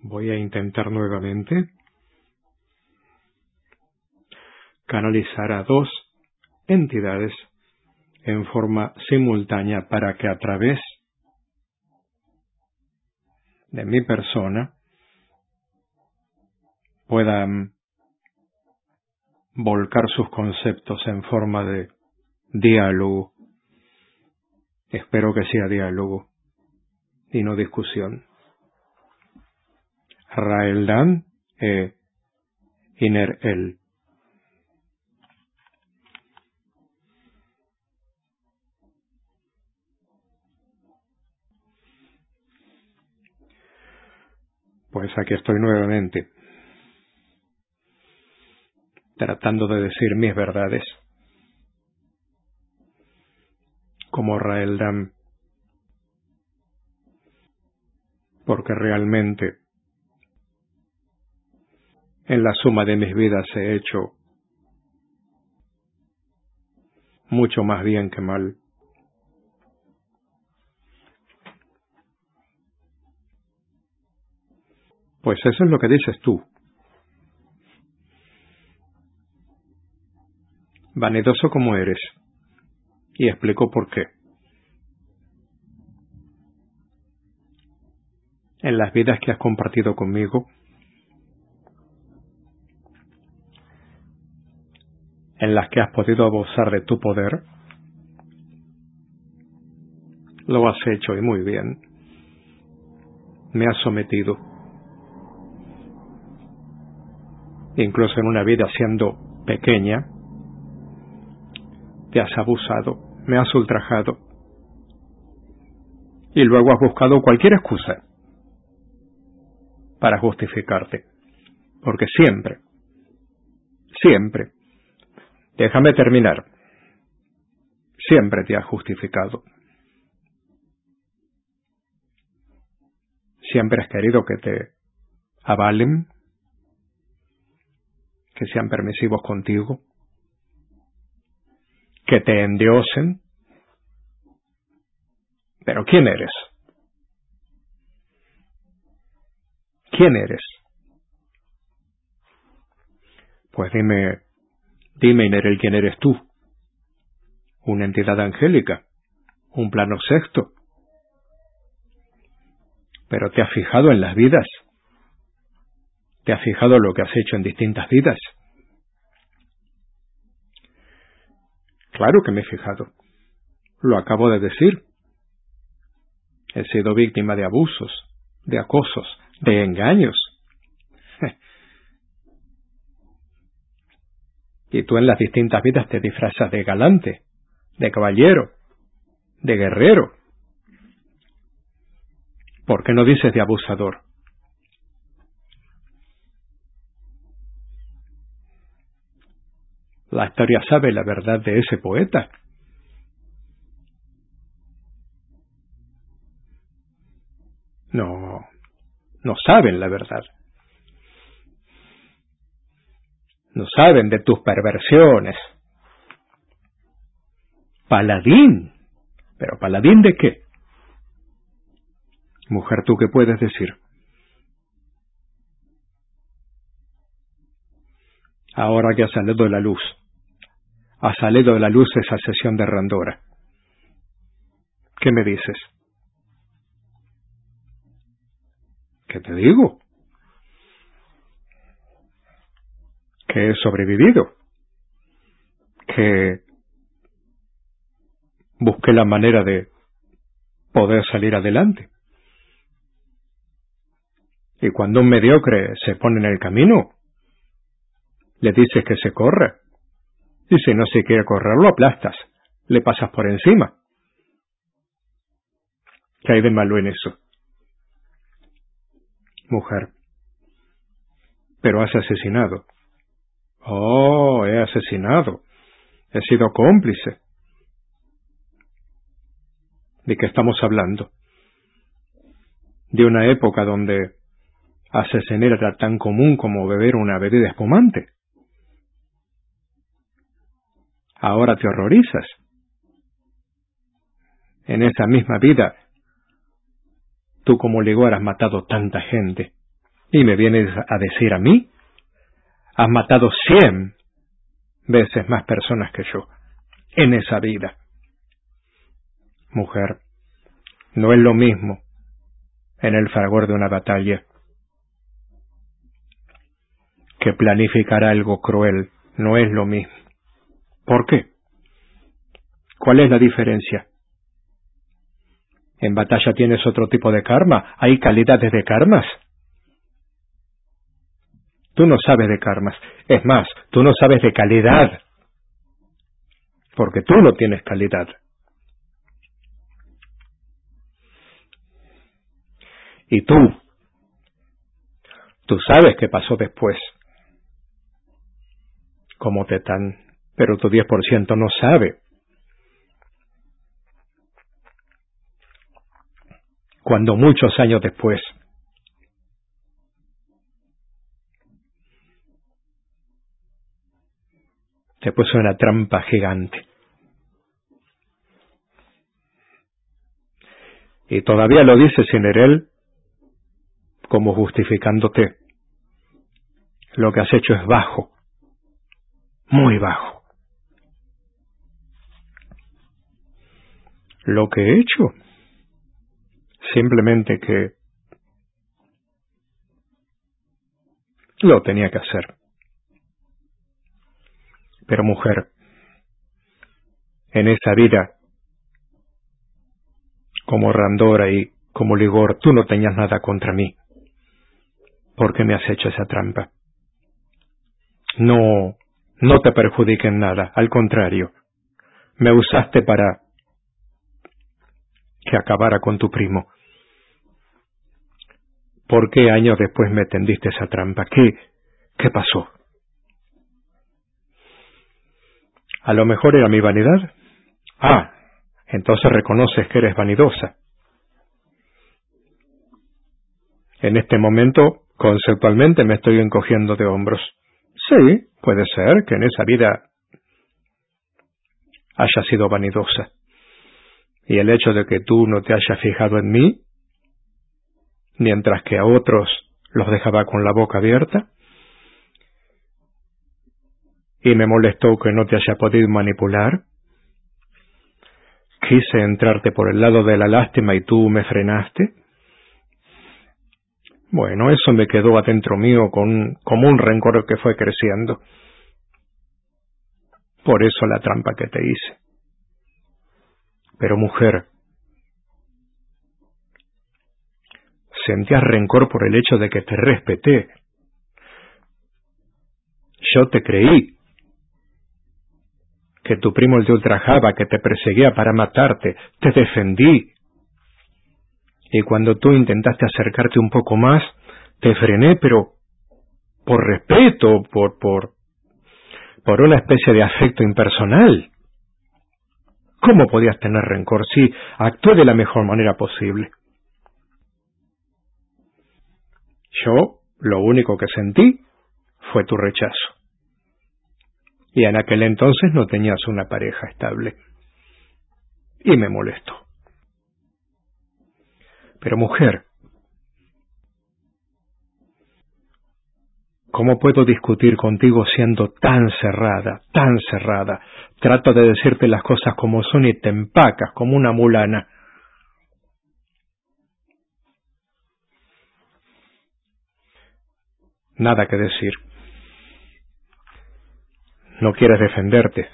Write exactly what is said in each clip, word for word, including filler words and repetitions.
Voy a intentar nuevamente canalizar a dos entidades en forma simultánea para que a través de mi persona puedan volcar sus conceptos en forma de diálogo. Espero que sea diálogo y no discusión. Raeldan e Iner El. Pues aquí estoy nuevamente, tratando de decir mis verdades, como Raeldan, porque realmente en la suma de mis vidas he hecho mucho más bien que mal. Pues eso es lo que dices tú. Vanidoso como eres. Y explico por qué. En las vidas que has compartido conmigo, en las que has podido abusar de tu poder, lo has hecho y muy bien. Me has sometido. Incluso en una vida siendo pequeña, te has abusado, me has ultrajado. Y luego has buscado cualquier excusa para justificarte. Porque siempre, siempre, déjame terminar, siempre te has justificado. Siempre has querido que te avalen, que sean permisivos contigo, que te endiosen. Pero ¿quién eres? ¿Quién eres? Pues dime, dime, Nerel, ¿quién eres tú? ¿Una entidad angélica? ¿Un plano sexto? ¿Pero te has fijado en las vidas? ¿Te has fijado lo que has hecho en distintas vidas? Claro que me he fijado. Lo acabo de decir. He sido víctima de abusos, de acosos, de engaños. Y tú en las distintas vidas te disfrazas de galante, de caballero, de guerrero. ¿Por qué no dices de abusador? La historia sabe la verdad de ese poeta. No, no saben la verdad. No saben de tus perversiones. Paladín. ¿Pero paladín de qué? Mujer, ¿tú qué puedes decir? Ahora que ha salido de la luz, ha salido de la luz esa sesión de Randora. ¿Qué me dices? ¿Qué te digo? Que he sobrevivido, que busqué la manera de poder salir adelante. Y cuando un mediocre se pone en el camino, le dices que se corra. Y si no se quiere correr, lo aplastas, le pasas por encima. ¿Qué hay de malo en eso? Mujer, pero has asesinado. Oh, he asesinado. He sido cómplice. ¿De qué estamos hablando? De una época donde asesinar era tan común como beber una bebida espumante. Ahora te horrorizas. En esa misma vida, tú como Ligor has matado tanta gente. Y me vienes a decir a mí, has matado cien veces más personas que yo en esa vida. Mujer, no es lo mismo en el fragor de una batalla que planificar algo cruel. No es lo mismo. ¿Por qué? ¿Cuál es la diferencia? En batalla tienes otro tipo de karma. Hay calidades de karmas. Tú no sabes de karmas. Es más, tú no sabes de calidad. Porque tú no tienes calidad. Y tú, tú sabes qué pasó después. Como Tetán, pero tu diez por ciento no sabe. Cuando muchos años después te puso una trampa gigante. Y todavía lo dice sin él como justificándote. Lo que has hecho es bajo, muy bajo. Lo que he hecho, simplemente que lo tenía que hacer. Pero mujer, en esa vida, como Randora y como Ligor, tú no tenías nada contra mí. ¿Por qué me has hecho esa trampa? No, no te perjudique en nada, al contrario. Me usaste para que acabara con tu primo. ¿Por qué años después me tendiste esa trampa? ¿Qué, qué pasó? A lo mejor era mi vanidad. Ah, entonces reconoces que eres vanidosa. En este momento, conceptualmente, me estoy encogiendo de hombros. Sí, puede ser que en esa vida haya sido vanidosa. Y el hecho de que tú no te hayas fijado en mí, mientras que a otros los dejaba con la boca abierta, y me molestó que no te haya podido manipular, quise entrarte por el lado de la lástima y tú me frenaste. Bueno, eso me quedó adentro mío con, como un rencor que fue creciendo. Por eso la trampa que te hice. Pero mujer, sentías rencor por el hecho de que te respeté. Yo te creí que tu primo te ultrajaba, que te perseguía para matarte. Te defendí. Y cuando tú intentaste acercarte un poco más, te frené, pero por respeto, por, por, por una especie de afecto impersonal. ¿Cómo podías tener rencor si actué de la mejor manera posible? Yo, lo único que sentí fue tu rechazo. Y en aquel entonces no tenías una pareja estable. Y me molestó. Pero mujer, ¿cómo puedo discutir contigo siendo tan cerrada, tan cerrada? Trato de decirte las cosas como son y te empacas como una mulana. Nada que decir. No quieres defenderte.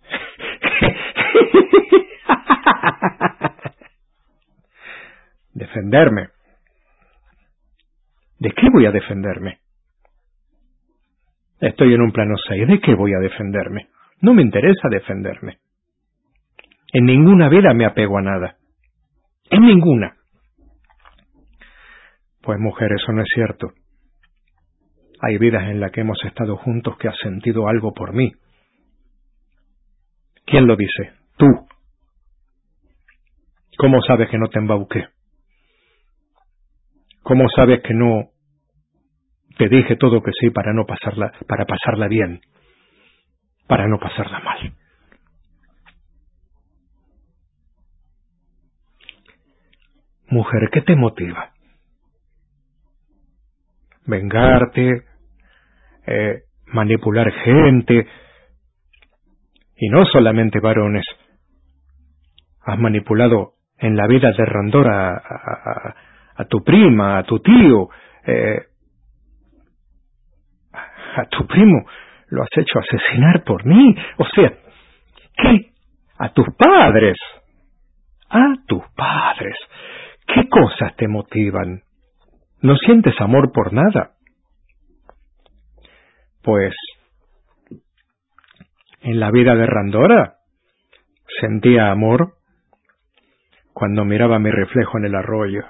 ¿Defenderme? ¿De qué voy a defenderme? Estoy en un plano seis. ¿De qué voy a defenderme? No me interesa defenderme. En ninguna vida me apego a nada. En ninguna. Pues mujer, eso no es cierto. Hay vidas en las que hemos estado juntos que has sentido algo por mí. ¿Quién lo dice? Tú. ¿Cómo sabes que no te embauqué? ¿Cómo sabes que no te dije todo que sí para no pasarla, para pasarla bien, para no pasarla mal? Mujer, ¿qué te motiva? vengarte, eh, manipular gente, y no solamente varones. Has manipulado en la vida de Randora a, a, a tu prima, a tu tío, eh, a tu primo lo has hecho asesinar por mí. O sea, ¿qué? A tus padres. A tus padres. ¿Qué cosas te motivan? ¿No sientes amor por nada? Pues, en la vida de Randora, sentía amor cuando miraba mi reflejo en el arroyo.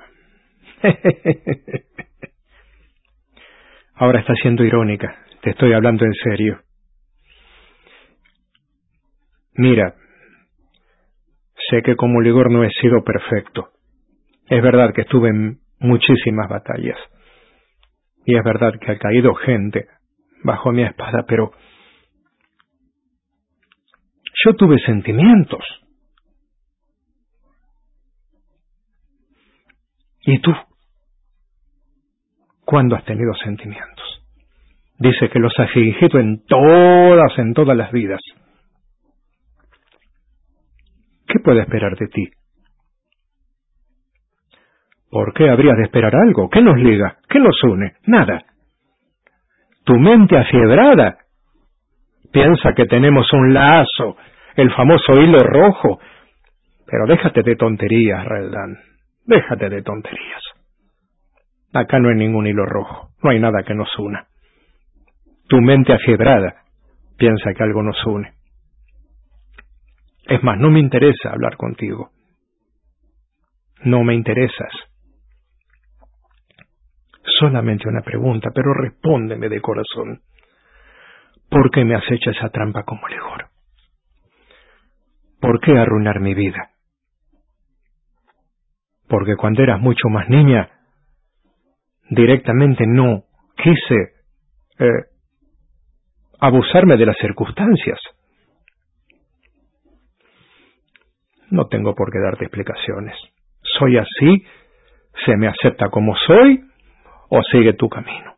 Ahora estás siendo irónica, te estoy hablando en serio. Mira, sé que como Ligor no he sido perfecto. Es verdad que estuve en muchísimas batallas. Y es verdad que ha caído gente bajo mi espada, pero yo tuve sentimientos. ¿Y tú? ¿Cuándo has tenido sentimientos? Dice que los has fingido en todas, en todas las vidas. ¿Qué puede esperar de ti? ¿Por qué habrías de esperar algo? ¿Qué nos liga? ¿Qué nos une? Nada. Tu mente afiebrada piensa que tenemos un lazo, el famoso hilo rojo. Pero déjate de tonterías, Reldan. Déjate de tonterías. Acá no hay ningún hilo rojo. No hay nada que nos una. Tu mente afiebrada piensa que algo nos une. Es más, no me interesa hablar contigo. No me interesas. Solamente una pregunta, pero respóndeme de corazón. ¿Por qué me has hecho esa trampa como Ligor? ¿Por qué arruinar mi vida? Porque cuando eras mucho más niña, directamente no quise eh, abusarme de las circunstancias. No tengo por qué darte explicaciones. Soy así, se me acepta como soy, o sigue tu camino.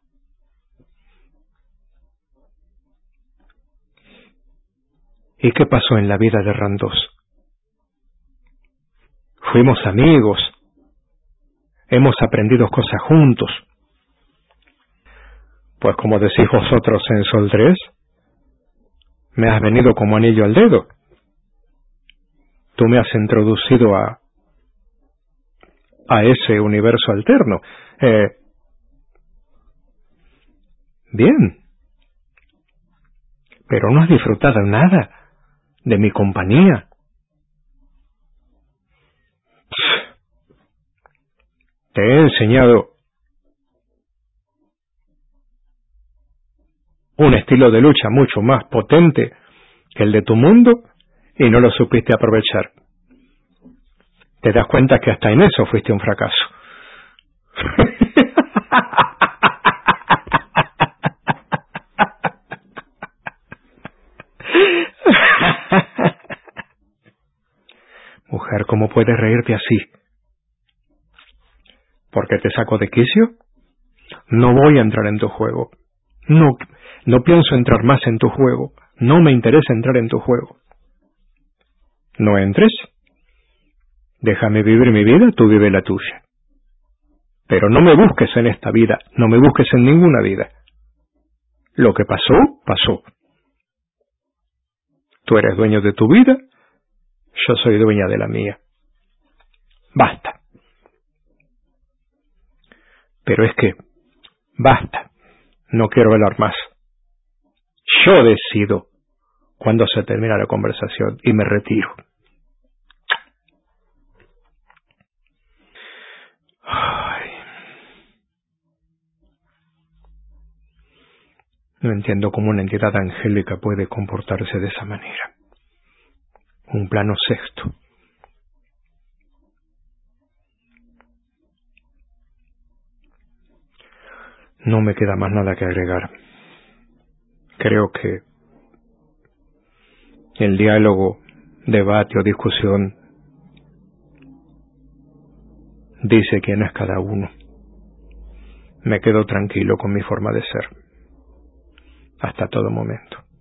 ¿Y qué pasó en la vida de Randos? Fuimos amigos, hemos aprendido cosas juntos. Pues como decís vosotros en Sol tres, me has venido como anillo al dedo. Tú me has introducido a a ese universo alterno. Eh, bien, pero no has disfrutado nada de mi compañía. Te he enseñado un estilo de lucha mucho más potente que el de tu mundo y no lo supiste aprovechar. Te das cuenta que hasta en eso fuiste un fracaso. Mujer, ¿cómo puedes reírte así? ¿Porque te saco de quicio? No voy a entrar en tu juego. No, no pienso entrar más en tu juego. No me interesa entrar en tu juego. ¿No entres? Déjame vivir mi vida, tú vive la tuya. Pero no me busques en esta vida, no me busques en ninguna vida. Lo que pasó, pasó. Tú eres dueño de tu vida, yo soy dueña de la mía. Basta. Pero es que, basta. No quiero hablar más. Yo decido cuándo se termina la conversación y me retiro. Ay. No entiendo cómo una entidad angélica puede comportarse de esa manera. Un plano sexto. No me queda más nada que agregar. Creo que el diálogo, debate o discusión dice quién es cada uno. me quedo tranquilo con mi forma de ser. Hasta todo momento.